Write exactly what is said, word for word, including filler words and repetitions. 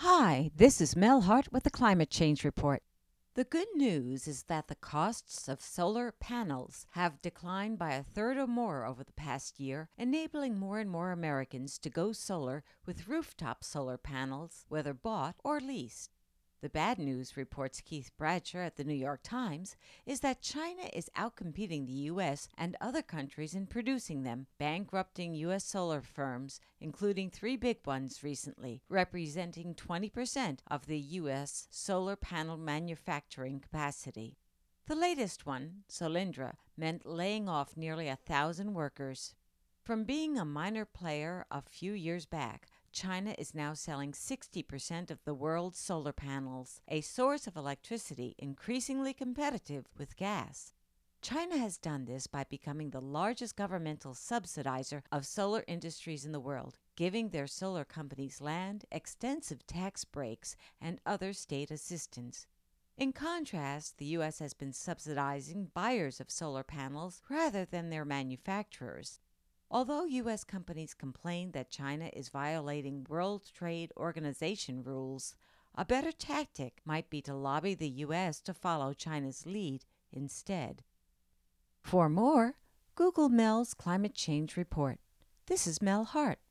Hi, this is Mel Hart with the Climate Change Report. The good news is that the costs of solar panels have declined by a third or more over the past year, enabling more and more Americans to go solar with rooftop solar panels, whether bought or leased. The bad news, reports Keith Bradsher at the New York Times, is that China is outcompeting the U S and other countries in producing them, bankrupting U S solar firms, including three big ones recently, representing twenty percent of the U S solar panel manufacturing capacity. The latest one, Solyndra, meant laying off nearly a thousand workers. From being a minor player a few years back, China is now selling sixty percent of the world's solar panels, a source of electricity increasingly competitive with gas. China has done this by becoming the largest governmental subsidizer of solar industries in the world, giving their solar companies land, extensive tax breaks, and other state assistance. In contrast, the U S has been subsidizing buyers of solar panels rather than their manufacturers. Although U S companies complain that China is violating World Trade Organization rules, a better tactic might be to lobby the U S to follow China's lead instead. For more, Google Mel's Climate Change Report. This is Mel Hart.